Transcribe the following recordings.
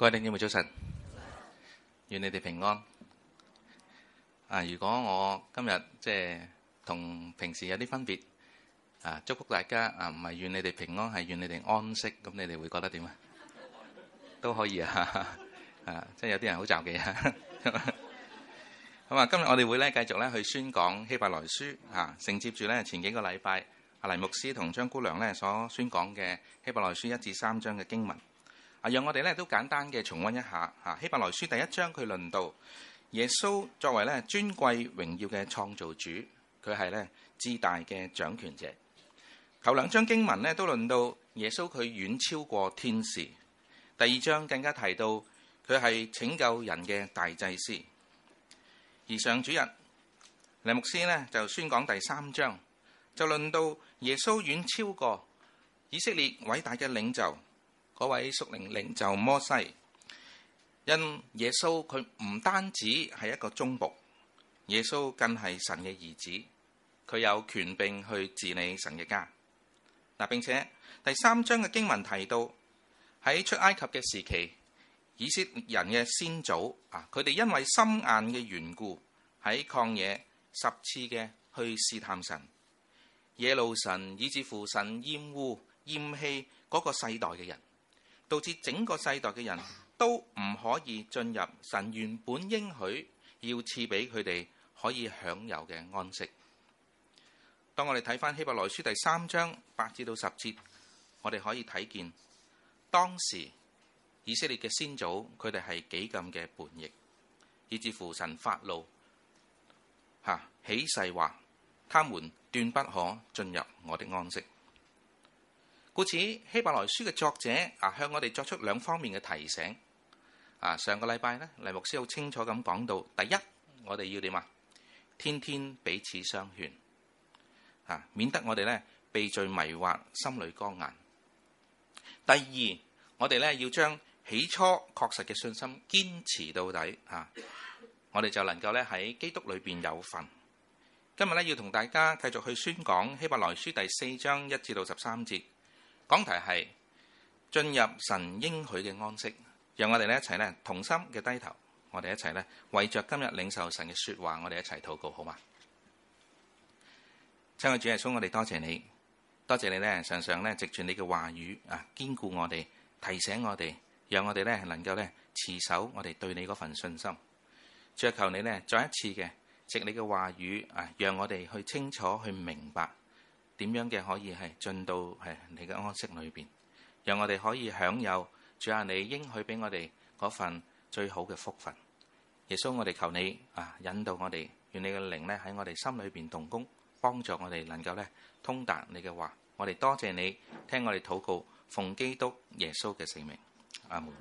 各位弟兄姊妹早晨，願你哋平安。如果我今日同平時有啲分別，祝福大家唔係願你哋平安，係願你哋安息。咁你哋會覺得點啊？都可以即係有啲人好罩忌啊。咁今日我哋會繼續去宣講希伯來書承接住前幾個禮拜阿黎牧師同張姑娘所宣講嘅希伯來書1至3章嘅經文。讓我哋都簡單嘅重溫一下希伯來書第1章，佢論到耶穌作為尊貴榮耀嘅創造主，佢係至大嘅掌權者。頭2章經文都論到耶穌佢遠超過天使。第2章更加提到佢係拯救人嘅大祭司。而上主日黎牧師就宣講第3章，就論到耶穌遠超過以色列偉大嘅領袖，嗰位屬靈領袖摩西。因耶穌佢唔單止係一個忠僕，耶穌更係神嘅兒子，佢有權柄去治理神嘅家。並且第3章嘅經文提到喺出埃及嘅時期，以色列人嘅先祖佢哋因為心硬嘅緣故，喺曠野10次嘅去試探神，惹怒神，以至乎神厭棄嗰個世代嘅人，導致整個世代嘅人都唔可以進入神原本應許要賜俾佢哋可以享有嘅安息。當我哋睇返希伯來書第3章8至到10節，我哋可以睇見當時以色列嘅先祖佢哋係幾咁嘅叛逆，以至乎神發怒起誓話，他們斷不可進入我的安息。故此希伯來書嘅作者向我哋作出2方面嘅提醒。上個禮拜黎牧師好清楚咁講到，第一，我哋要點啊？天天彼此相勸，免得我哋被罪迷惑，心裏剛硬。第二，我哋要將起初確實嘅信心堅持到底，我哋就能夠喺基督裏邊有份。今日要同大家繼續去宣講希伯來書第4章1至到13節，講題係進入神應許嘅安息。讓我哋一齊同心嘅低頭，我哋一齊為着今日領受神嘅說話，我哋一齊禱告，好嗎？親愛主耶穌，我哋多謝你，多謝你常常藉住你嘅話語堅固我哋，提醒我哋，讓我哋能夠持守我哋對你嗰份信心。主，求你再一次嘅藉你嘅話語讓我哋去清楚去明白點樣嘅可以進到你嘅安息裏邊，讓我哋可以享有主你應許俾我哋嗰份最好嘅福分。耶穌，我哋求你引導我哋，願你嘅靈喺我哋心裏邊動工，幫助我哋能夠通達你嘅話。我哋多謝你聽我哋禱告，奉基督耶穌嘅聖名，阿門。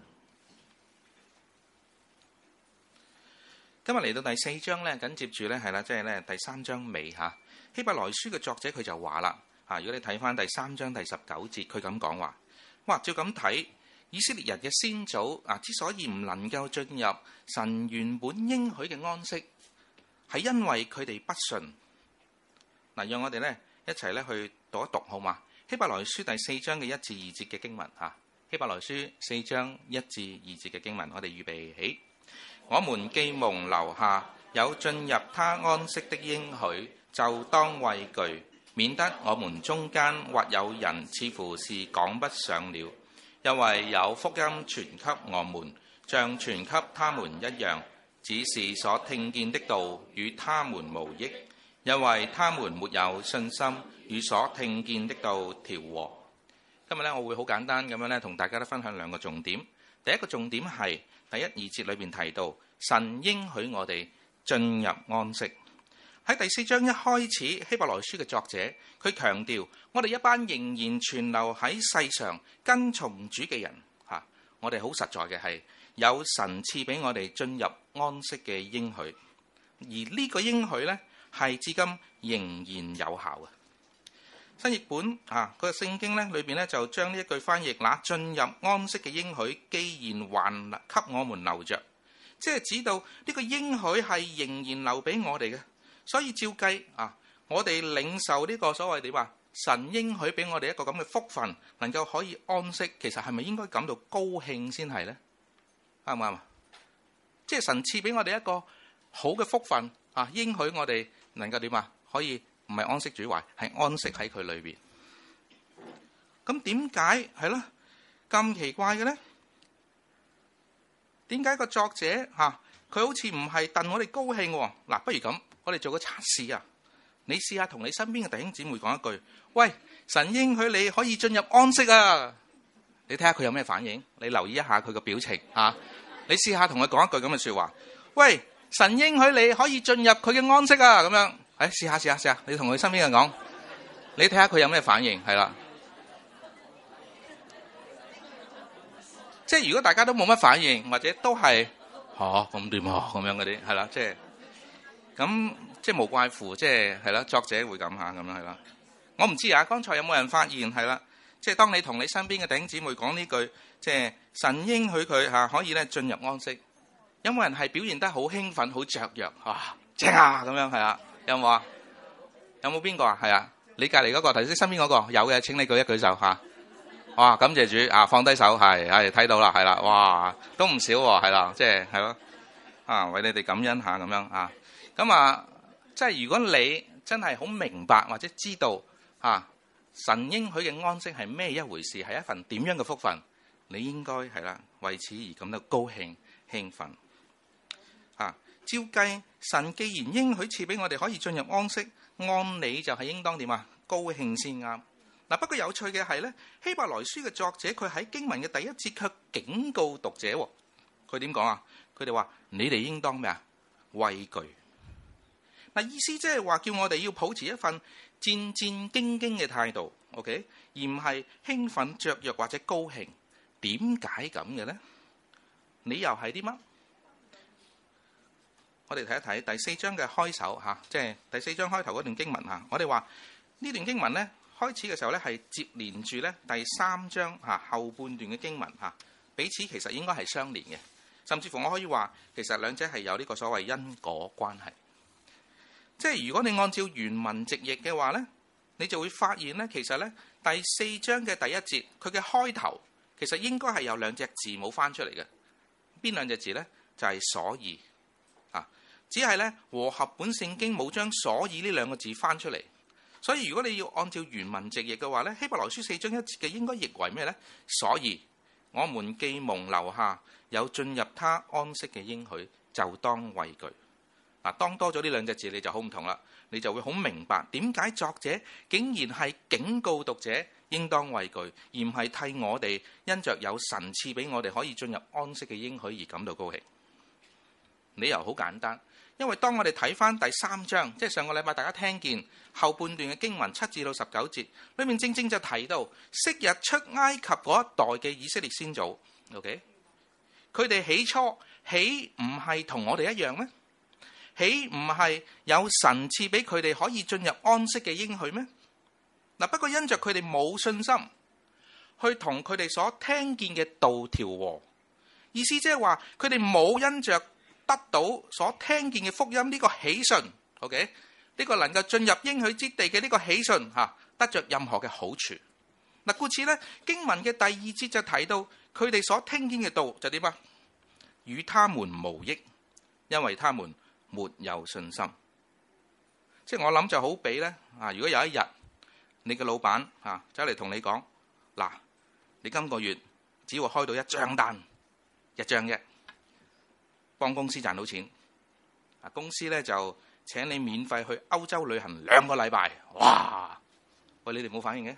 今日嚟到第4章緊接住係啦，即係第3章尾希伯來書嘅作者佢就話啦，如果你睇翻第3章第19節，佢咁講話，哇，照咁睇，以色列人嘅先祖之所以唔能夠進入神原本應許嘅安息，係因為佢哋不信。讓我哋一齊去讀一讀好嘛？希伯來書第4章嘅1至2節嘅經文希伯來書4章1至2節嘅經文，我哋預備起。我們既蒙留下有進入他安息的應許，就當畏懼，免得我們中間或有人似乎是講不上了。因為有福音傳給我們，像傳給他們一樣，只是所聽見的道與他們無益，因為他們沒有信心與所聽見的道調和。今日我會好簡單咁樣同大家分享2個重點。第一個重點係第1、2節裏邊提到神應許我哋進入安息。喺第4章一開始，希伯來書嘅作者佢強調，我哋一班仍然存留喺世上跟從主嘅人我哋好實在嘅係有神賜俾我哋進入安息嘅應許，而呢個應許係至今仍然有效嘅。新譯本個聖經裏邊就將呢一句翻譯，那進入安息嘅應許既然還給我們留着，即係指到呢個應許係仍然留俾我哋嘅。所以照計我哋領受呢個所謂點神應許俾我哋一個咁嘅福分，能夠可以安息，其實係咪應該感到高興先係呢？ 啱唔啱啊？即係神賜俾我哋一個好嘅福分啊，應許我哋能夠點啊？可以唔係安息主懷，係安息喺佢裏邊。咁點解係咯咁奇怪嘅咧？點解個作者佢好似唔係戥我哋高興喎？嗱，不如咁，我哋做個測試啊！你試下同你身邊嘅弟兄姊妹講一句：喂，神應許你可以進入安息啊！你睇下佢有咩反應？你留意一下佢個表情啊！你試下同佢講一句咁嘅說話：喂，神應許你可以進入佢嘅安息啊！咁樣，試下，你同佢身邊人講，你睇下佢有咩反應？係啦，即係如果大家都冇乜反應，或者都係咁點啊咁樣嗰啲，係啦，即係咁，即係無怪乎，即係啦，作者會咁吓咁樣係啦。我唔知啊，剛才有冇人發現係啦？即係當你同你身邊嘅弟兄姊妹講呢句，即係神應許佢可以咧進入安息，有冇人係表現得好興奮、好雀躍正啊咁樣係啊？有冇啊？有冇邊個啊？係啊？你隔離嗰個，頭先身邊嗰個有嘅，請你舉一舉手嚇。哇！感謝主啊，放低手係睇到啦，係啦，哇，都唔少喎，係啦，即係咯為你哋感恩下咁樣啊。咁啊，即係如果你真係好明白或者知道神應許嘅安息係咩一回事，係一份點樣嘅福分，你應該係啦，為此而感到高興興奮。照計，神既然應許賜俾我哋可以進入安息，按理就係應當點啊？高興先啱。嗱，不過有趣嘅係咧，希伯來書嘅作者佢喺經文嘅第一節卻警告讀者，佢點講啊？佢哋話：你哋應當咩啊？畏懼。嗱，意思即係話叫我哋要保持一份戰戰兢兢嘅態度 ，OK， 而唔係興奮雀躍或者高興。點解咁嘅咧？理由係啲乜？我哋睇一睇第4章嘅開首即係第4章開頭嗰段經文我哋話呢段經文咧開始嘅時候咧係接連住咧第3章後半段嘅經文彼此其實應該係相連嘅，甚至乎我可以話其實兩者係有呢個所謂因果關係。即係如果你按照原文直譯嘅話咧，你就會發現咧其實咧第4章嘅第一節佢嘅開頭其實應該係有兩隻字母翻出嚟嘅。邊兩隻字咧？就係所以只係咧和合本聖經冇將所以呢兩個字翻出嚟，所以如果你要按照原文直譯嘅話咧，希伯來書4章1節嘅應該譯為咩咧？所以我們既蒙留下有進入他安息嘅應許，就當畏懼。當多咗呢兩隻字，你就好唔同啦，你就會好明白點解作者竟然係警告讀者應當畏懼，而唔係替我哋因着有神賜俾我哋可以進入安息嘅應許而感到高興。理由好簡單。因為當我哋睇翻第3章，即係上個禮拜大家聽見後半段嘅經文7至到19節，裏面正正就提到昔日出埃及嗰一代嘅以色列先祖 ，OK， 佢哋起初豈唔係同我哋一樣咩？豈唔係有神賜俾佢哋可以進入安息嘅應許咩？不過因着佢哋冇信心，去同佢哋所聽見嘅道調和，意思即係話佢哋冇因着得到所聽見嘅福音呢個喜訊 ，OK， 呢個能夠進入應許之地嘅呢個喜訊得着任何嘅好處。故此咧，經文嘅第2節就提到佢哋所聽見嘅道就點啊？與他們無益，因為他們沒有信心。即係我諗就好比咧如果有一日你嘅老闆走嚟同你講，嗱，你今個月只會開到一張單，一張啫。幫公司賺到錢，公司咧就請你免費去歐洲旅行2個禮拜。哇！喂，你哋冇反應嘅？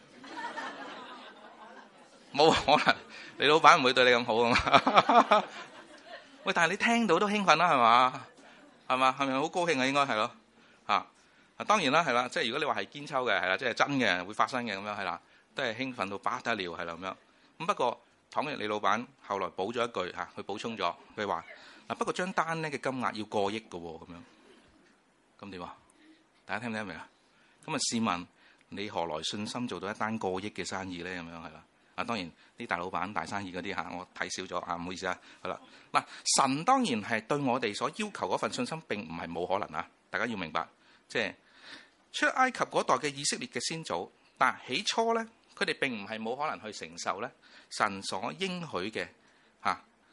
冇可能，你老闆唔會對你咁好啊嘛？喂，但係你聽到都興奮啦，係嘛？係嘛？係咪好高興啊？應該係咯。當然啦，係啦，即係如果你話係堅抽嘅，係啦，即係真嘅會發生嘅咁樣係啦，都係興奮到不得了係啦咁樣。咁不過倘若你老闆後來補咗一句佢補充咗，佢話。不過張單咧嘅金額要過億嘅喎，咁樣咁點啊？大家聽唔聽得明啊？咁試問你何來信心做到一單過億嘅生意咧？咁樣係啦。當然啲大老闆大生意嗰啲我睇少咗唔好意思係啦。神當然係對我哋所要求嗰份信心並唔係冇可能大家要明白，即係出埃及嗰代嘅以色列嘅先祖，但起初咧佢哋並唔係冇可能去承受咧神所應許嘅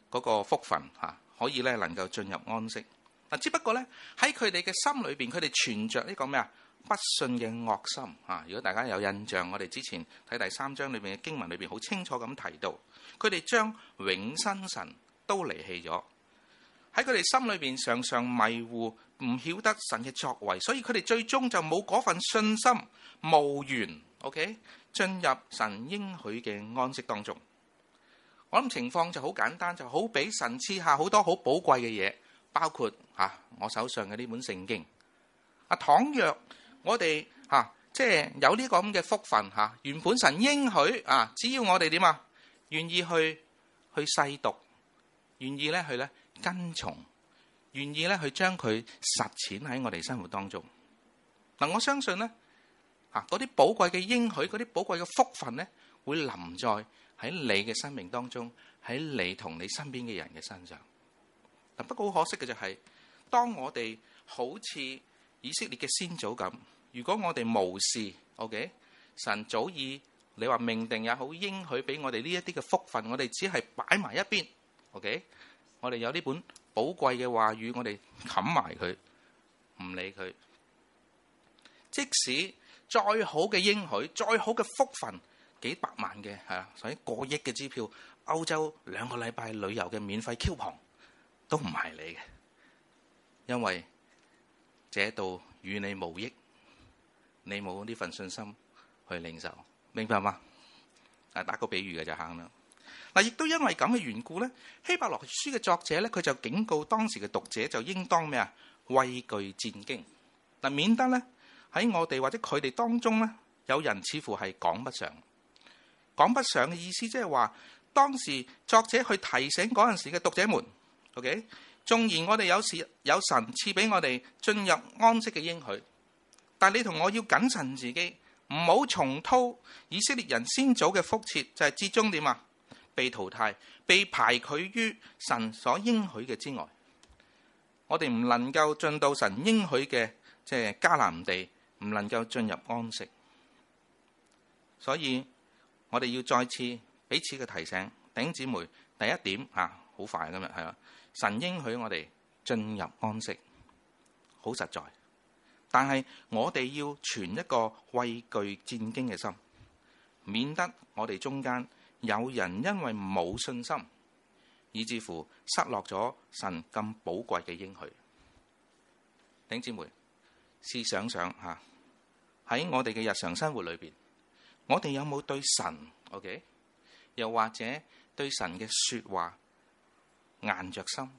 嗰個福分可以咧能夠進入安息。嗱，只不過咧喺佢哋嘅心裏邊，佢哋存着呢個咩啊？不信嘅惡心啊！如果大家有印象，我哋之前睇第3章裏邊嘅經文裏邊好清楚咁提到，佢哋將永生神都離棄咗。喺佢哋心裏邊常常迷糊，唔曉得神嘅作為，所以佢哋最終就冇嗰份信心，無緣 OK 進入神應許嘅安息當中。我諗情況就好簡單，就好比神賜下好多好寶貴嘅嘢，包括我手上嘅呢本聖經。倘若我哋即係有呢個咁嘅福分原本神應許只要我哋點願意去細讀，願意咧去咧跟從，願意咧去將佢實踐喺我哋生活當中。嗱，我相信咧嗰啲寶貴嘅應許，嗰啲寶貴嘅福分咧，會臨在喺你嘅生命當中，喺你同你身邊嘅人嘅身上。嗱，不過好可惜嘅就係，當我哋好似以色列嘅先祖咁，如果我哋無視 OK 神早已你話命定也好，應許俾我哋呢一啲嘅福分，我哋只係擺埋一邊 OK， 我哋有呢本寶貴嘅話語，我哋冚埋佢，唔理佢。即使再好嘅應許，再好嘅福分，幾百萬嘅所以過億嘅支票，歐洲2個禮拜旅遊嘅免費 coupon 都唔係你嘅，因為這道與你無益，你冇呢份信心去領受，明白嗎？打個比喻嘅就行啦。嗱，亦都因為咁嘅緣故咧，希伯來書嘅作者咧，佢就警告當時嘅讀者就應當咩啊？畏懼戰兢。嗱，免得咧喺我哋或者佢哋當中咧，有人似乎係講不上。講不上嘅意思即係話，當時作者去提醒嗰陣時嘅讀者們 ，OK， 縱然我哋有時有神賜俾我哋進入安息嘅應許，但係你同我要謹慎自己，唔好重蹈以色列人先祖嘅覆轍，就係至終點啊？被淘汰，被排拒於神所應許嘅之外。我哋唔能夠進到神應許嘅即係迦南地，唔能夠進入安息。所以我哋要再次彼此嘅提醒，弟兄姊妹，第一點好快今日係啦，神應許我哋進入安息，好實在。但係我哋要存一個畏懼戰兢嘅心，免得我哋中間有人因為冇信心，以至乎失落咗神咁寶貴嘅應許。弟兄姊妹，試想想喺我哋嘅日常生活裏邊，我哋有冇對神 OK， 又或者對神嘅說話硬着心？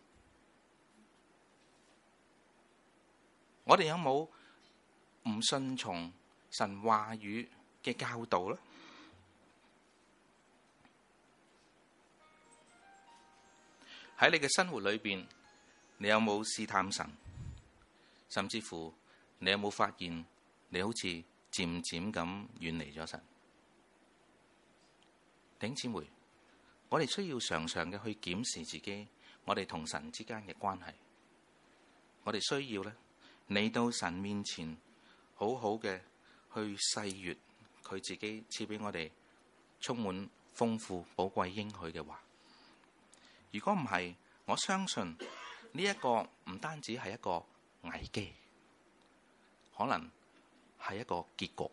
我哋有冇唔順從神話語嘅教導咧？喺你嘅生活裏邊，你有冇試探神？甚至乎你有冇發現你好似漸漸咁遠離咗神？弟兄姊妹，我哋需要常常嘅去檢視自己，我哋同神之間嘅關係。我哋需要咧嚟到神面前，好好嘅去細閱佢自己賜俾我哋充滿豐富寶貴應許嘅話。如果唔係，我相信呢一個唔單止係一個危機，可能係一個結局，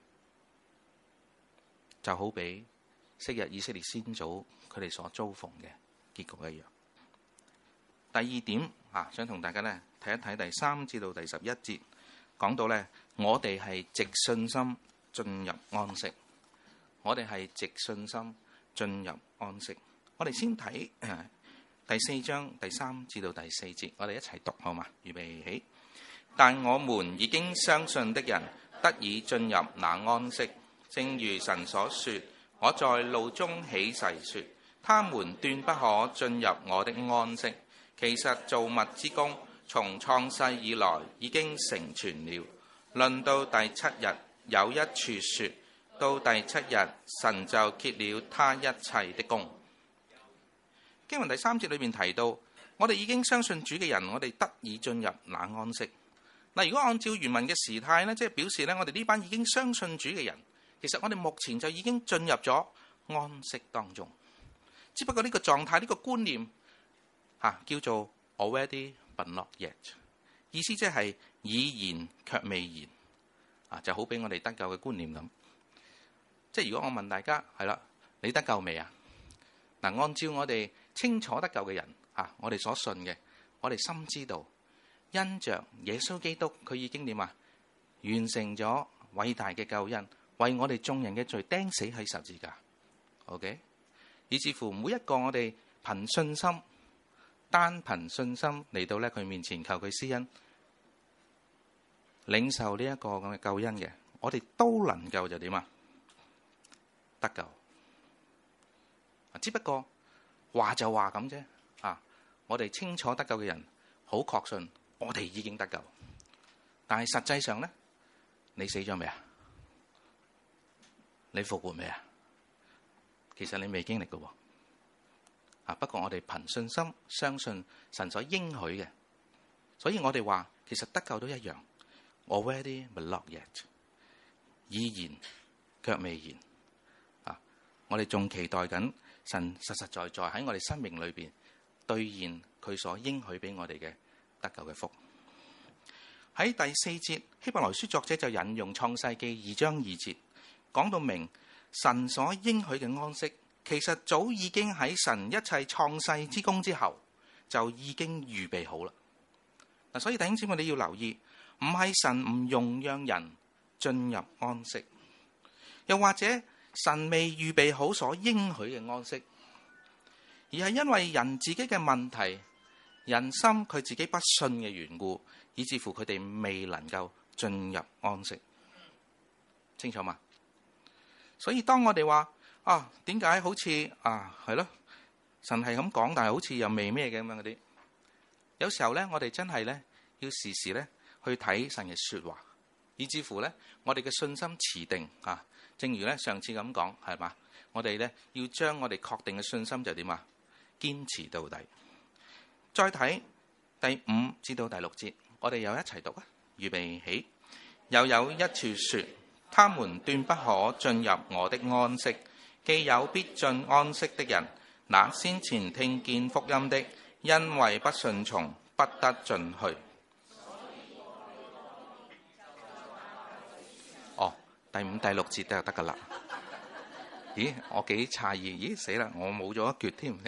就好比昔日以色列先祖佢哋所遭逢嘅結局一樣。第二點想同大家咧睇一睇第3至到第11節，講到咧我哋係藉信心進入安息。我哋係藉信心進入安息。我哋先睇第4章第3至到第4節，我哋一齊讀好嘛？預備起。但我們已經相信的人得以進入那安息，正如神所說，我在怒中起誓說，他們斷不可進入我的安息。其實造物之工從創世以來已經成全了。論到第7日，有一處說，到第7日神就歇了他一切的工。經文第3節裏面提到，我哋已經相信主嘅人，我哋得以進入那安息。嗱，如果按照原文嘅時態呢，即係表示呢，我哋呢班已經相信主嘅人，其實我哋目前就已經進入咗安息當中。只不過呢個狀態，呢個觀念叫做 already but not yet， 意思即係已然卻未然，就好比我哋得救嘅觀念咁。即係如果我問大家係啦，你得救未啊？嗱，按照我哋清楚得救嘅人我哋所信嘅，我哋深知道，因着耶穌基督佢已經點啊？完成咗偉大嘅救恩，為我哋眾人嘅罪釘死喺十字架。OK， 以至乎每一個我哋憑信心，單憑信心嚟到咧佢面前求佢施恩，領受呢一個咁嘅救恩嘅，我哋都能夠就點啊？得救。只不過話就話咁啫。我哋清楚得救嘅人好確信我哋已經得救，但係實際上咧，你死咗未啊？你復活未啊？其實你未經歷嘅。不過我哋憑信心相信神所應許嘅，所以我哋話其實得救都一樣。Already but not yet， 已然卻未然。我哋仲期待緊神實實在在喺我哋生命裏邊兌現佢所應許俾我哋嘅得救嘅福。喺第4節，希伯來書作者就引用創世記2章2節，講到明神所應許嘅安息，其實早已經喺神一切創世之功之後就已經預備好啦。所以弟兄姊妹你要留意，唔係神唔容讓人進入安息，又或者神未預備好所應許嘅安息，而係因為人自己嘅問題，人心佢自己不信嘅緣故，以致乎佢哋未能夠進入安息。清楚嗎？所以當我哋話點解好似係咯，神係咁講，但係好似又未咩嘅咁樣嗰啲，有時候咧，我哋真係咧要時時咧去睇神嘅說話，以致乎咧我哋嘅信心持定。正如咧上次咁講係嘛，我哋咧要將我哋確定嘅信心就點啊？堅持到底。再睇第5至到第6節，我哋又一齊讀啊！預備起。又有一處說，他們斷不可進入我的安息。既有必進安息的人，那先前聽見福音的，因為不順從，不得進去。第5、第6節都有得噶啦。咦，我幾詫異，咦死啦，我冇咗一橛添。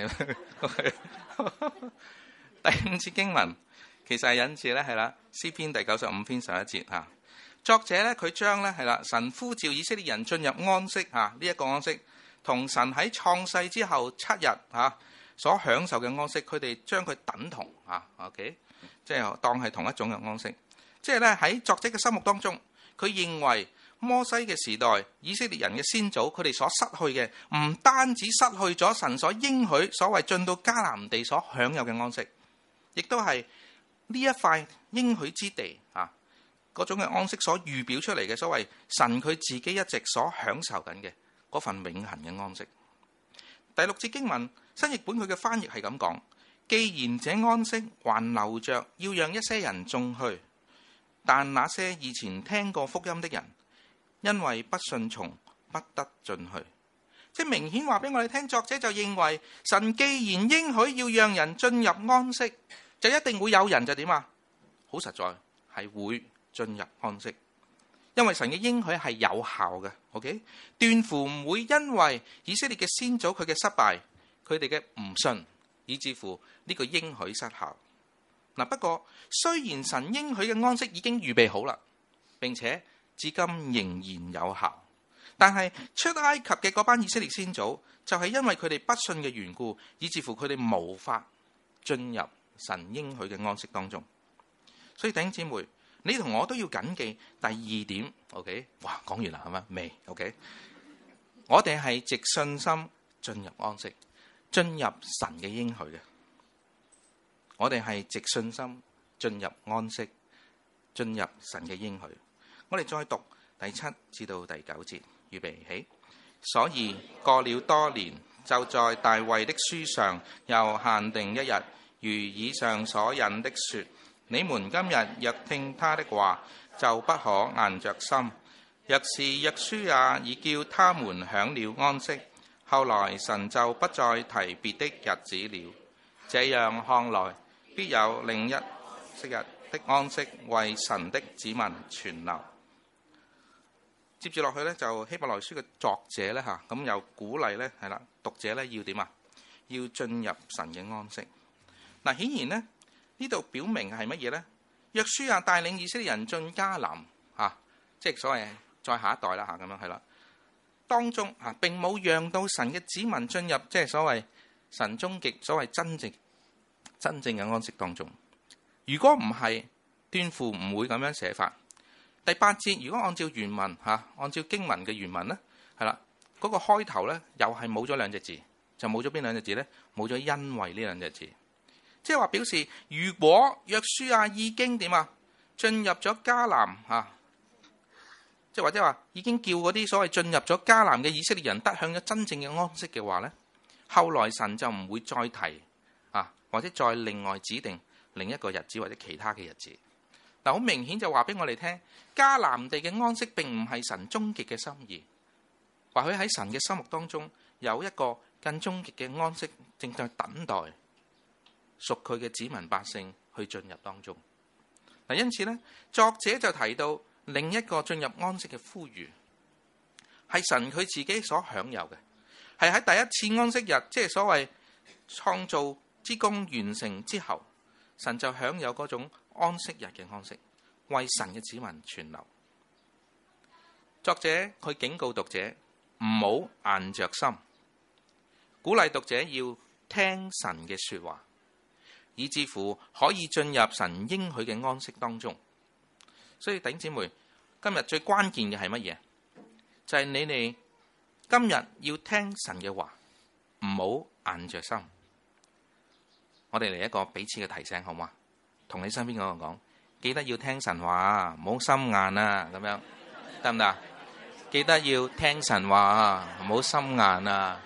第5節經文其實係引自咧係啦詩篇第95篇11節。作者咧佢將咧係啦神呼召以色列人進入安息呢一個安息，同神喺創世之後7日所享受嘅安息，佢哋將佢等同OK， 即係當係同一種嘅安息。即係咧喺作者嘅心目當中，佢認為摩西嘅時代以色列人嘅先祖，佢哋所失去嘅唔單止失去咗神所應許所謂進到迦南地所享有嘅安息，亦都係呢一塊應許之地嗰種嘅安息所預表出嚟嘅所謂神佢自己一直所享受緊嘅嗰份永恆嘅安息。第6節經文新譯本佢嘅翻譯係咁講：既然這安息還留着，要讓一些人進去，但那些以前聽過福音的人，因為不順從，不得進去。即係明顯話俾我哋聽，作者就認為神既然應許要讓人進入安息，就一定會有人就點啊？好實在係會進入安息，因為神嘅應許係有效嘅。OK， 斷乎唔會因為以色列嘅先祖佢嘅失敗，佢哋嘅唔信，以致乎呢個應許失效。不過雖然神應許嘅安息已經預備好啦，並且至今仍然有效，但係出埃及嘅嗰班以色列先祖就係因為佢哋不信嘅緣故，以致乎佢哋無法進入神應許嘅安息當中。所以弟兄姊妹，你同我都要謹記第2點。OK， 哇，講完啦係咪？未 OK， 我哋係藉信心進入安息，進入神嘅應許嘅。我哋係藉信心進入安息，進入神嘅應許。我哋再讀第7至到第9節，預備起。所以過了多年，就在大衛的書上又限定一日，如以上所引的說：你們今日若聽他的話，就不可硬着心。若是約書亞已叫他們享了安息，後來神就不再提別的日子了。 這樣看來，必有另一昔日的安息為神的子民存留。接住落去咧，就希伯來書嘅作者咧嚇，咁又鼓勵咧係啦，讀者咧要點啊？要進入神嘅安息。嗱，顯然咧呢度表明係乜嘢咧？約書亞帶領以色列人進迦南嚇，即係所謂再下一代啦嚇，咁樣係啦。當中嚇並冇讓到神嘅子民進入即係所謂神終極所謂真正嘅安息當中。如果唔係，斷乎唔會咁樣寫法。第8節，如果按照原文嚇，按照經文嘅原文咧，係啦，嗰個開頭咧又係冇咗兩隻字，就冇咗邊兩隻字咧？冇咗因為呢兩隻字，即係話表示，如果約書亞已經點啊，進入咗迦南嚇，即係或者話已經叫嗰啲所謂進入咗迦南嘅以色列人得享咗真正嘅安息嘅話咧，後來神就唔會再提啊，或者再另外指定另一個日子或者其他嘅日子。嗱，好明顯就話俾我哋聽，迦南地嘅安息並唔係神終極嘅心意。或許喺神嘅心目當中有一個更終極嘅安息正在等待屬佢嘅子民百姓去進入當中。嗱，因此咧，作者就提到另一個進入安息嘅呼籲，係神佢自己所享有嘅，係喺第一次安息日，即係所謂創造之功完成之後，神就享有嗰種安息日嘅安息，為神嘅子民存留。作者佢警告讀者唔好硬着心，鼓勵讀者要聽神嘅說話，以至乎可以進入神應許嘅安息當中。所以弟兄姊妹，今日最關鍵嘅係乜嘢？就係你哋今日要聽神嘅話，唔好硬着心。我哋嚟一個彼此嘅提醒，好嗎？同你身邊嗰個講，記得要聽神話，唔好心硬啊，咁樣得唔得？記得要聽神話，唔好心硬啊。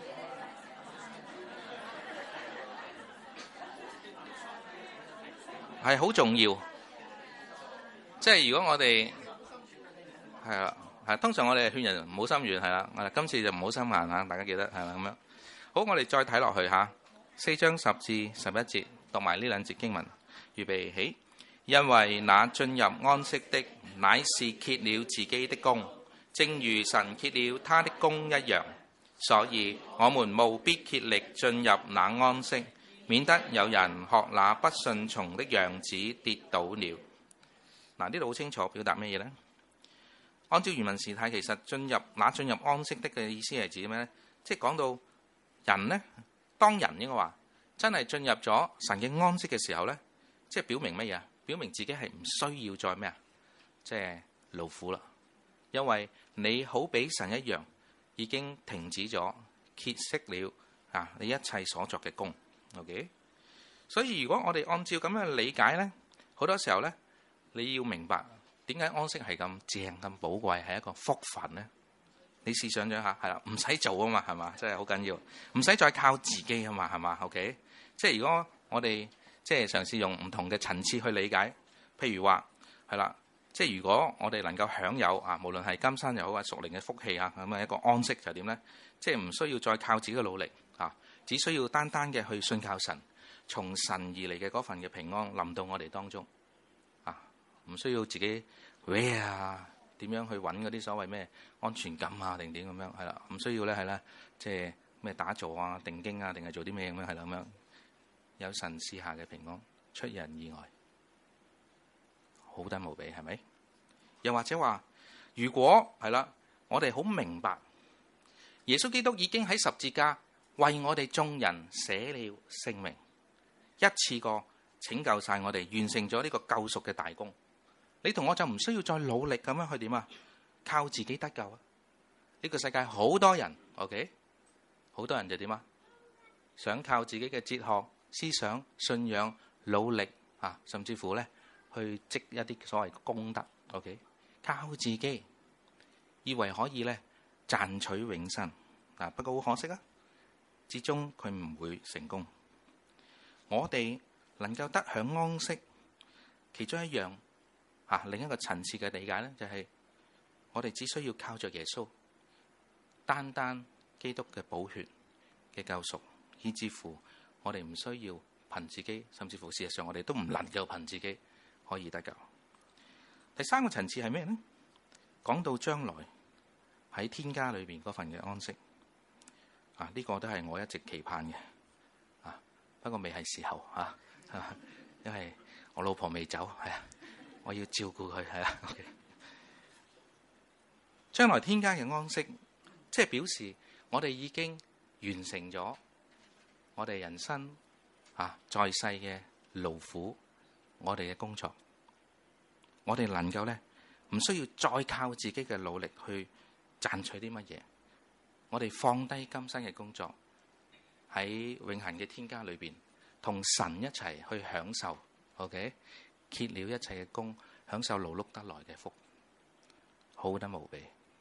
係好重要，即係如果我哋係啦，係通常我哋勸人唔好心軟，係啦，我哋今次就唔好心硬嚇，大家記得係啦咁樣。好，我哋再睇落去嚇，4章10至11節，讀埋呢兩節經文，預備起。因為那進入安息的，乃是歇了自己的工，正如神歇了他的工一樣。所以我們務必竭力進入那安息，免得有人學那不順從的樣子跌倒了。嗱，呢度好清楚表達咩嘢呢？按照原文時態，其實進入安息的嘅意思係指咩呢？即係講到人呢，當人應該話真係進入咗神嘅安息嘅時候呢，即係表明乜嘢？表明自己係唔需要再咩啊？即係勞苦啦，因為你好比神一樣，已經停止咗歇息了啊！你一切所作嘅工 ，OK。所以如果我哋按照咁樣嘅理解呢，好多時候呢，你要明白點解安息係咁正、咁寶貴，係一個福分呢？你試想咗下，係啦，唔使做啊嘛，係嘛，真係好緊要，唔使再靠自己啊嘛，係嘛 ，OK。即係如果我哋即係嘗試用唔同嘅層次去理解，譬如話係啦，即係如果我哋能夠享有啊，無論係今生又好啊，屬靈嘅福氣啊，咁啊一個安息就點咧？即係唔需要再靠自己嘅努力啊，只需要單單嘅去信靠神，從神而嚟嘅嗰份嘅平安臨到我哋當中啊，唔需要自己啊點樣去揾嗰啲所謂咩安全感啊定點咁樣係啦，唔需要咧係啦，即係咩打坐啊、定經啊，定係做啲咩咁樣係啦咁樣。有神賜下嘅平安，出人意外，好得無比，係咪？又或者話，如果係啦，我哋好明白，耶穌基督已經喺十字架為我哋眾人捨了性命，一次過拯救晒我哋，完成咗呢個救贖嘅大功。你同我就唔需要再努力咁樣去點啊？靠自己得救啊！呢個世界好多人 ，OK， 好多人就點啊？想靠自己嘅哲學、思想、信仰、努力啊，甚至乎咧去積一啲所謂功德 ，OK， 靠自己，以為可以咧賺取永生啊。不過好可惜啊，至終佢唔會成功。我哋能夠得享安息，其中一樣另一個層次嘅理解咧，就係我哋只需要靠着耶穌，單單基督嘅寶血嘅救贖，以至乎我哋唔需要憑自己，甚至乎事實上我哋都唔能夠憑自己可以得救。第三個層次係咩呢？講到將來喺天家裏邊嗰份嘅安息啊，呢個都係我一直期盼嘅啊，不過未係時候啊，因為我老婆未走，係啊，我要照顧佢，係啊。OK。將來天家嘅安息，即係表示我哋已經完成咗我哋人生啊在世嘅勞苦，我哋嘅工作，我哋能夠咧唔需要再靠自己嘅努力去賺取啲乜嘢，我哋放低今生嘅工作，喺永恆嘅天家裏邊，同神一齊去享受 ，OK， 歇了一切嘅工，享受勞碌得來嘅福，好得無比。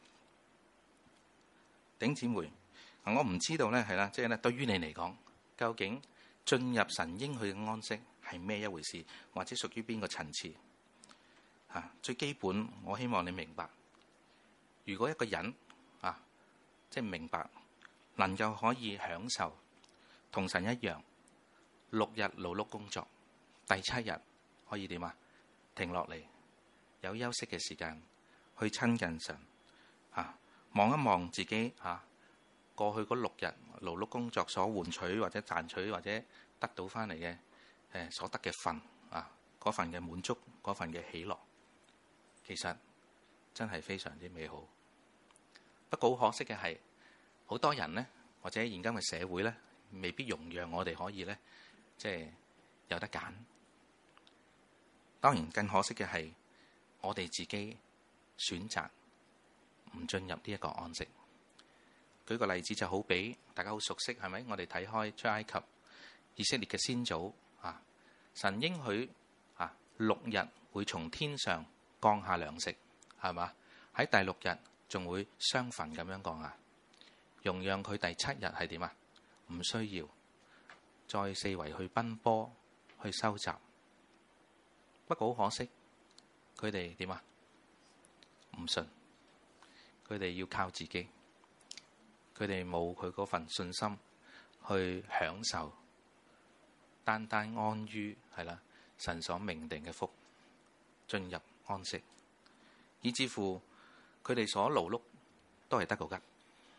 弟兄姊妹，我唔知道咧，係啦，即係咧，對於你嚟講，究竟進入神應許嘅安息係咩一回事，或者屬於邊個層次？最基本，我希望你明白，如果一個人即係明白能夠可以享受同神一樣6日勞碌工作，第7日可以點啊？停落嚟，有休息嘅時間去親近神望一望自己過去嗰6日勞碌工作所換取或者賺取或者得到翻嚟嘅所得嘅份嗰份嘅滿足，嗰份嘅喜樂，其實真係非常之美好。不過好可惜嘅係，好多人呢，或者現今嘅社會呢，未必容讓我哋可以呢，即係有得揀。當然更可惜嘅係，我哋自己選擇唔進入呢一個安息。舉個例子就好比大家好熟悉，係咪？我哋睇開出埃及以色列嘅先祖神應許6日會從天上降下糧食，係嘛？喺第6日仲會雙份咁樣降容讓佢第7日係點啊？唔需要再四圍去奔波去收集。不過好可惜，佢哋點啊？唔信，佢哋要靠自己，佢哋冇佢嗰份信心去享受，單單安於係啦神所命定嘅福，進入安息，以至乎佢哋所勞碌都係得個吉。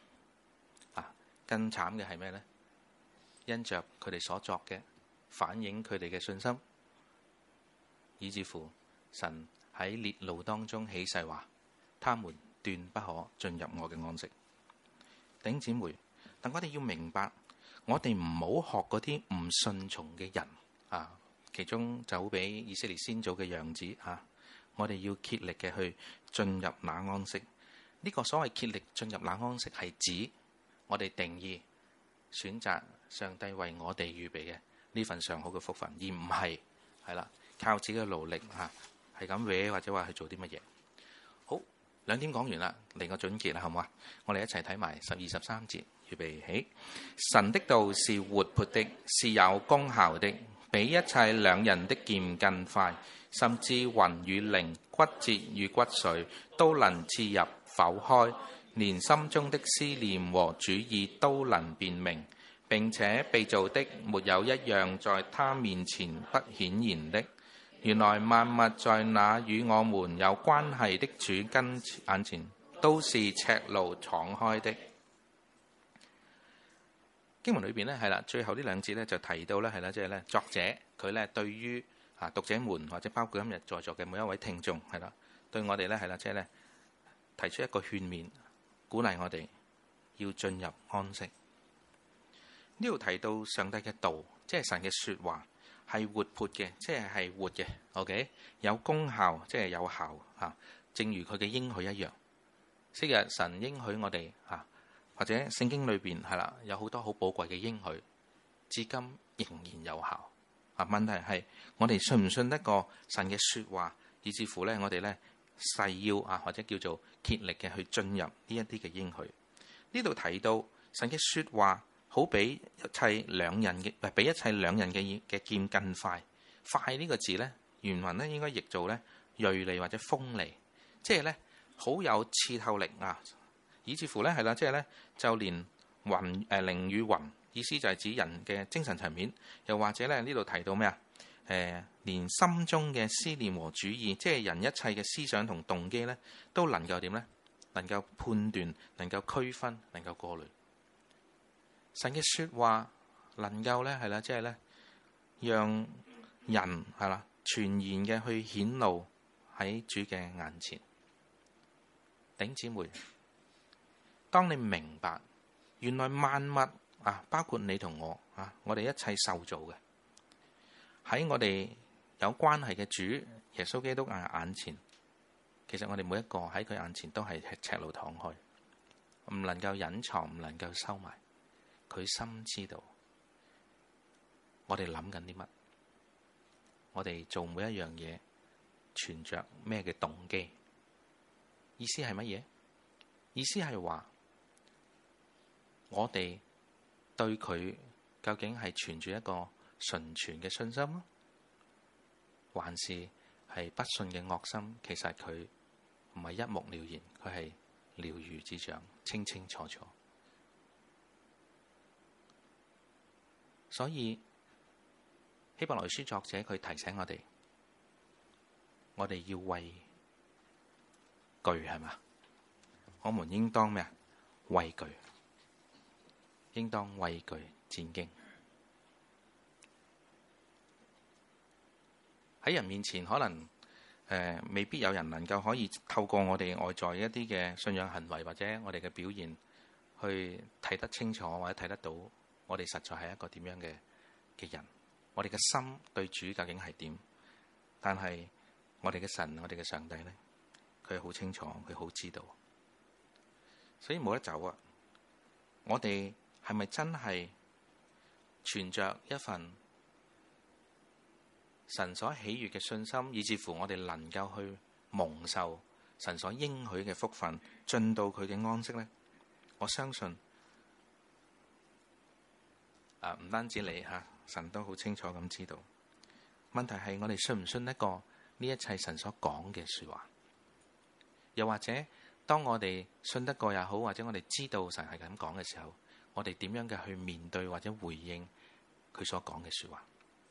更慘嘅係咩呢？因着佢哋所作嘅，反映佢哋嘅信心，以至乎神喺烈怒當中起誓話，他們斷不可進入我嘅安息。弟兄姊妹，但我哋要明白，我哋唔好學嗰啲唔順從嘅人其中就好比以色列先祖嘅樣子我哋要竭力嘅去進入那安息。呢個所謂竭力進入那安息，係指我哋定義選擇上帝為我哋預備嘅呢份上好嘅福分，而唔係靠自己嘅努力係咁搲或者話去做啲乜嘢。好，2點講完啦，嚟個總結啦，好唔好啊？我哋一齊睇埋12、13節，預備起。神的道是活潑的，是有功效的，比一切兩刃的劍更快，甚至魂與靈、骨節與骨髓都能刺入剖開，連心中的思念和主意都能辨明，並且被造的沒有一樣在他面前不顯然的。原來萬物在那與我們有關係的主跟眼前都是赤露敞開的。經文裏邊呢最後呢2節呢就提到呢即係作者佢呢對於讀者們或者包括今日在座嘅每一位聽眾對我哋呢即係提出一個勸勉，鼓勵我哋要進入安息。呢度提到上帝嘅道，即係神嘅說話係活潑嘅，即係活嘅 ，OK， 有功效，即係有效正如佢嘅應許一樣。昔日神應許我哋或者聖經裏邊有好多好寶貴嘅應許，至今仍然有效。問題係我哋信唔信得過神嘅說話，以至乎呢我哋呢誓要或者叫做竭力嘅去進入呢一啲嘅應許。呢度提到神嘅說話好比一切兩刃嘅，比一切兩刃嘅劍更快。快呢個字呢，原文呢應該譯做呢銳利或者鋒利，即係呢好有刺透力以至乎呢即係呢就連靈與魂意思就係指人嘅精神層面，又或者咧呢度提到咩啊？連心中嘅思念和主意，即係人一切嘅思想同動機咧，都能夠點咧？能夠判斷，能夠區分，能夠過濾。神嘅説話能夠咧係啦，即係咧讓人係啦全然嘅去顯露喺主嘅眼前。弟兄姊妹，當你明白原來萬物啊，包括你同我啊，我哋一切受造嘅喺我哋有關係嘅主耶穌基督眼前，其實我哋每一個喺佢眼前都係赤露敞開，唔能夠隱藏，唔能夠收埋。佢深知道我哋諗緊啲乜，我哋做每一樣嘢存着咩嘅動機。意思係乜嘢？意思係話我哋對佢究竟係存住一個純全嘅信心，還是係不信嘅惡心？其實佢唔係一目了然，佢係了如指掌，清清楚楚。所以希伯來書作者佢提醒我哋要畏懼，係嘛？我們應當咩啊？畏懼，應當畏懼戰兢。喺人面前，可能未必有人能夠可以透過我哋外在一啲嘅信仰行為或者我哋嘅表現，去睇得清楚或者睇得到我哋實在係一個點樣嘅人，我哋嘅心對主究竟係點？但係我哋嘅神，我哋嘅上帝呢，佢好清楚，佢好知道，所以冇得走啊！我哋係咪真係存着一份神所喜悅嘅信心，以至乎我哋能夠去蒙受神所應許嘅福分，進到佢嘅安息呢？我相信唔單止你神都好清楚咁知道。問題係我哋信唔信得過呢一切神所講嘅說話？又或者當我哋信得過也好，或者我哋知道神係咁講嘅時候，我哋點樣嘅去面對或者回應佢所講嘅說話？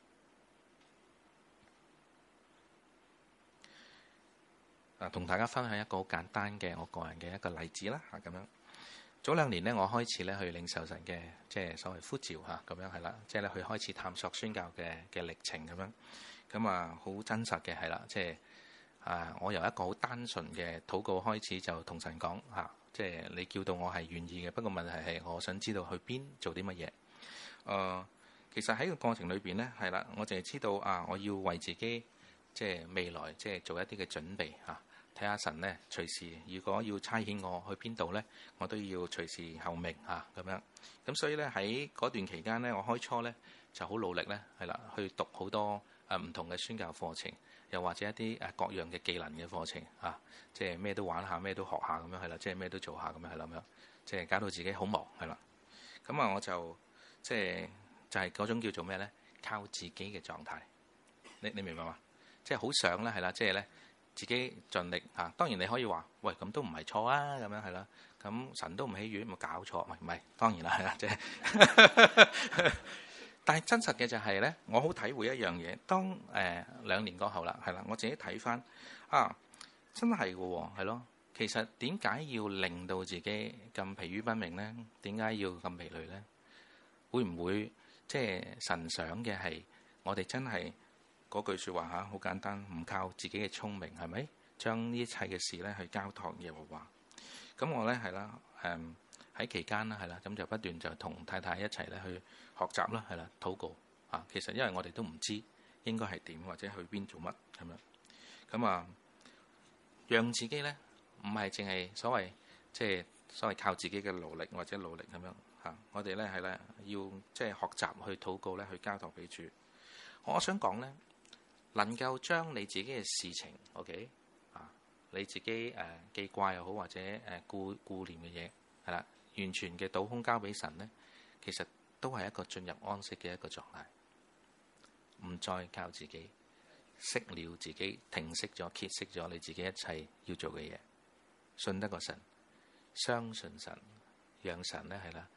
同大家分享一個好簡單嘅我個人嘅一個例子啦，咁樣。早2年呢，我開始咧去領受神嘅即係所謂呼召咁樣係啦，即係咧去開始探索宣教嘅歷程咁樣。咁好真實嘅係啦，即係我由一個好單純嘅禱告開始，就同神講即係你叫到我係願意嘅，不過問題係我想知道去邊做啲乜嘢。其實喺個過程裏邊呢，係啦，我淨係知道我要為自己即係未來即係做一啲嘅準備睇下神呢，隨時如果要差遣我去邊度呢，我都要隨時候命咁樣。咁所以呢，喺嗰段期間呢，我開初呢就好努力呢，係啦，去讀好多唔同嘅宣教課程，又或者一啲各樣嘅技能嘅課程即係咩都玩下，咩都學下咁樣係啦，即係咩都做下咁樣係啦，咁樣即係搞到自己好忙係啦。咁我就即係就係嗰種叫做咩呢？靠自己嘅狀態。你明白嘛？即係好想呢，係啦，即係呢。自己盡力當然你可以話，喂，咁都唔係錯啊，咁樣係啦。咁神都唔喜悅，咪搞錯？唔係，當然啦，係啦，即係。但係真實嘅就係咧，我好體會一樣嘢。當2年過後啦，係啦，我自己睇翻真係嘅喎，係咯。其實點解要令到自己咁疲於奔命咧？點解要咁疲累咧？會唔會即係神想嘅係我哋真係？嗰句説話好簡單，唔靠自己嘅聰明，係咪將呢一切嘅事咧去交託耶和華？咁我咧係啦，喺期間啦係啦，咁就不斷就同太太一齊咧去學習啦，係啦，禱告其實因為我哋都唔知應該係點或者去邊做乜咁樣，咁讓自己咧唔係淨係所謂即係所謂靠自己嘅努力或者努力咁樣我哋咧係啦，要即係學習去禱告咧，去交託俾主。我想講咧。能夠將你自己嘅事情 ，OK 你自己記掛又好，或者顧念嘅嘢係啦，完全嘅倒空交俾神咧，其實都係一個進入安息嘅一個狀態，唔再靠自己，熄了自己，停息咗，歇息咗你自己一切要做嘅嘢，信得過神，相信神，讓神咧係啦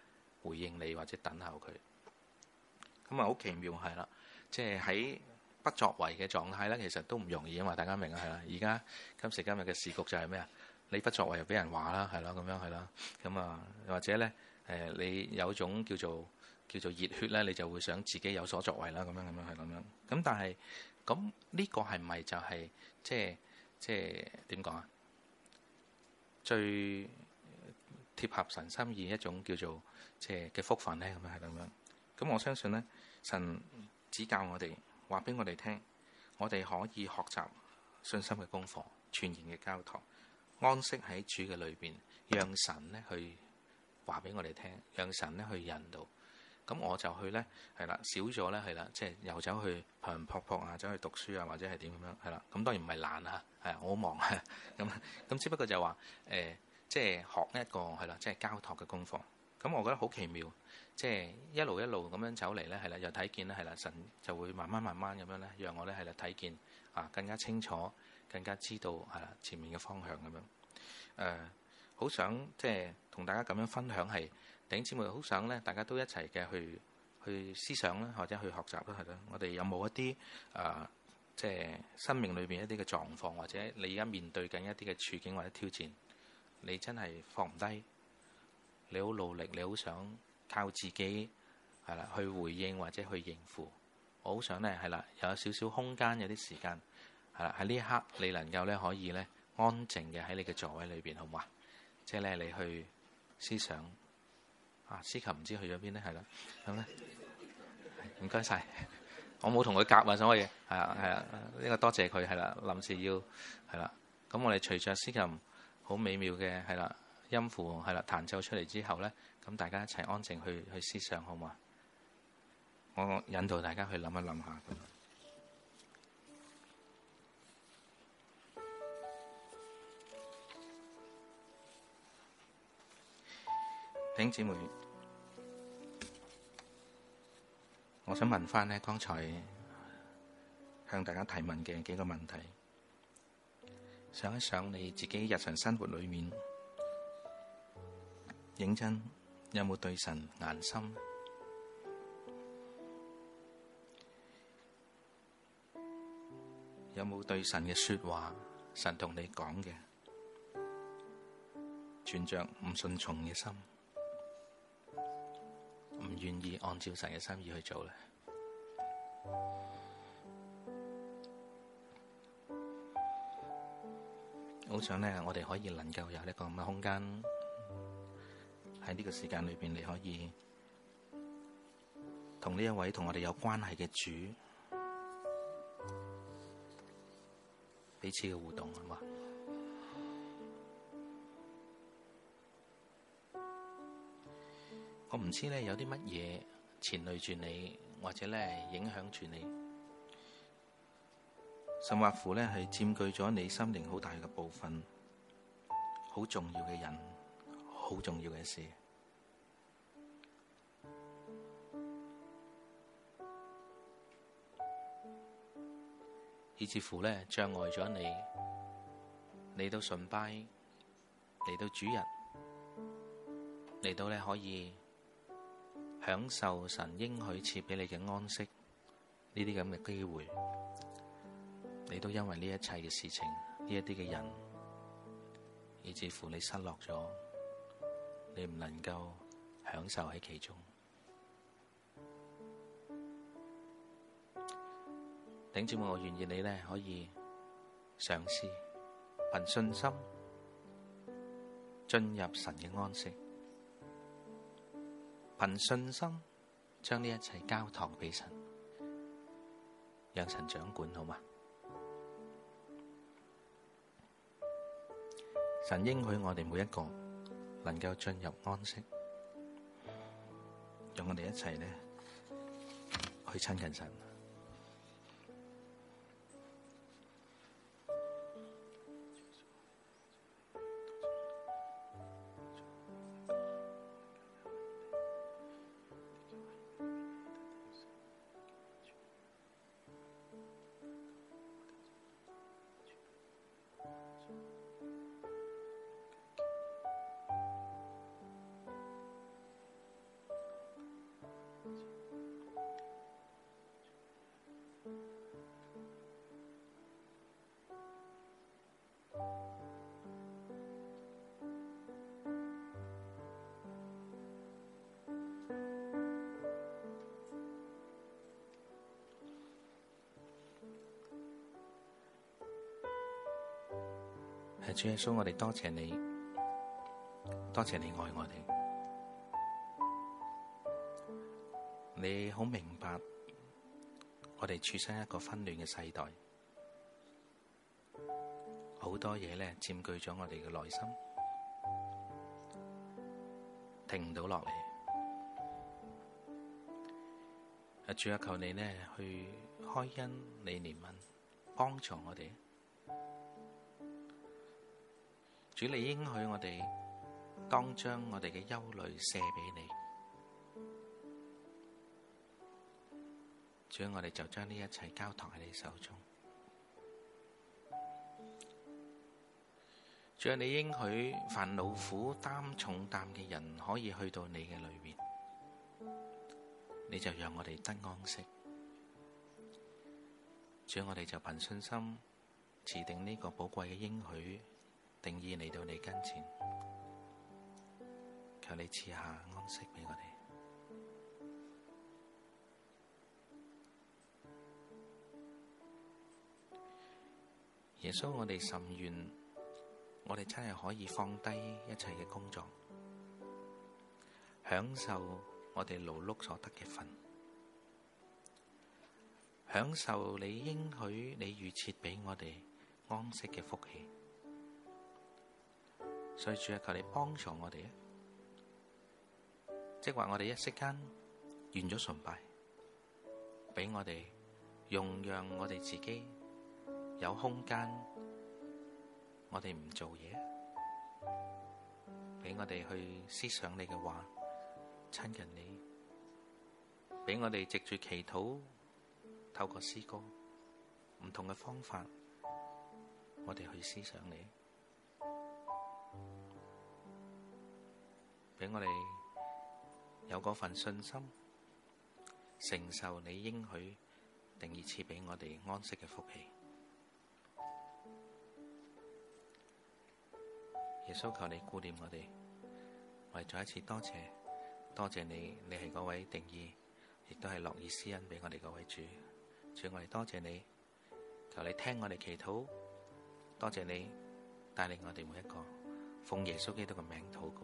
回應你或者等候佢。咁啊好奇妙係啦，即係喺不作為嘅狀態咧，其實都唔容易啊嘛！大家明啊係啦。而家今時今日嘅時局就係咩啊？你不作為又俾人話啦，係啦咁樣係啦。咁啊或者咧你有一種叫做熱血咧，你就會想自己有所作為啦，咁樣係咁樣。咁但係咁呢個係咪就係即係點講啊？最貼合神心意一種叫做即係嘅福分咧，咁樣係咁樣。咁我相信咧，神指教我哋，話俾我哋聽，我哋可以學習信心嘅功課，全然嘅交託，安息喺主嘅裏邊，讓神咧去話俾我哋聽，讓神咧去引導。咁我就去咧係啦，少咗咧係啦，即係又走去頻撲撲啊，走去讀書啊，或者係點咁樣係啦。咁當然唔係懶啊，係啊，我好忙啊。咁只不過就話即係學一個係啦，即係交託嘅功課。咁我覺得好奇妙，即係一路咁樣走嚟咧，係啦，又睇見咧係啦，神就會慢慢咁樣咧，讓我咧係啦睇見啊，更加清楚，更加知道係啦前面嘅方向咁樣。好想即係同大家咁樣分享係。弟兄姊妹好想咧，大家都一齊嘅去思想啦，或者去學習啦，係咯。我哋有冇一啲即係生命裏邊一啲嘅狀況，或者你而家面對緊一啲嘅處境或者挑戰，你真係放唔低，你好努力，你好想靠自己係啦去回應或者去應付。我好想咧係啦，有少少空間，有啲時間係啦，喺呢一刻你能夠咧可以咧安靜嘅喺你嘅座位裏邊，好嘛？即係咧你去思想。司琴唔知去咗邊咧，係啦，咁咧唔該晒，我冇同佢夾啊，所以係啊，呢個多謝佢係啦，臨時要係啦，咁我哋隨着司琴好美妙嘅係啦音符係啦彈奏出嚟之後咧，咁大家一齊安靜去思想，好嘛？我引導大家去諗一諗下。弟兄姊妹，我想問翻呢剛才向大家提問嘅幾個問題，想一想你自己日常生活裏面，認真有冇對神硬心？有冇對神嘅說話，神同你講嘅，存着唔順從嘅心？唔願意按照神嘅心意去做咧，好想咧，我哋可以能夠有一個咁嘅空間，喺呢個時間裏邊，你可以同呢一位同我哋有關係嘅主彼此嘅互動，係嘛？我唔知咧有啲乜嘢纏累住你，或者咧影響住你，甚或乎咧係佔據咗你心靈好大嘅部分，好重要嘅人，好重要嘅事，以至乎咧障礙咗你嚟到崇拜，嚟到主日，嚟到咧可以享受神應許賜俾你嘅安息，呢啲咁嘅機會，你都因為呢一切嘅事情，呢一啲嘅人，以至乎你失落咗，你唔能夠享受喺其中。弟兄姊妹，我願意你咧可以嘗試憑信心進入神嘅安息。憑信心將呢一切交託俾神，讓神掌管，好嗎？神應許我哋每一個能夠進入安息，讓我哋一齊呢去親近神。 係主耶穌，我哋多謝你，多謝你愛我哋。你好明白我哋處身一個紛亂嘅世代，好多嘢咧佔據咗我哋嘅內心，停唔到落嚟。主啊，求你呢去開恩，你憐憫，幫助我哋。主，你應許我哋當將我哋嘅憂慮卸俾你。主，我哋就將呢一切交託喺你手中。主啊，你應許凡勞苦擔重擔嘅人可以去到你嘅裏面，你就讓我哋得安息。主，我哋就憑信心持定呢個寶貴嘅應許，定意嚟到你跟前，求你賜下安息俾我哋。耶穌，我哋甚願，我哋真係可以放低一切嘅工作，享受我哋勞碌所得嘅份，享受你應許你預設俾我哋安息嘅福氣。所以主啊，求你幫助我哋啊！即係話我哋一息間完咗崇拜，俾我哋讓我哋自己有空間，我哋唔做嘢，俾我哋去思想你嘅話，親近你，俾我哋藉住祈禱，透過詩歌唔同嘅方法，我哋去思想你，俾我哋有嗰份信心，承受你應許定意賜俾我哋安息嘅福氣。耶穌，求你顧念我哋，我哋再一次多謝你，你係嗰位定意，亦都係樂意施恩俾我哋嗰位主。主，我哋多謝你，求你聽我哋祈禱，多謝你帶領我哋每一個，奉耶穌基督嘅名禱告。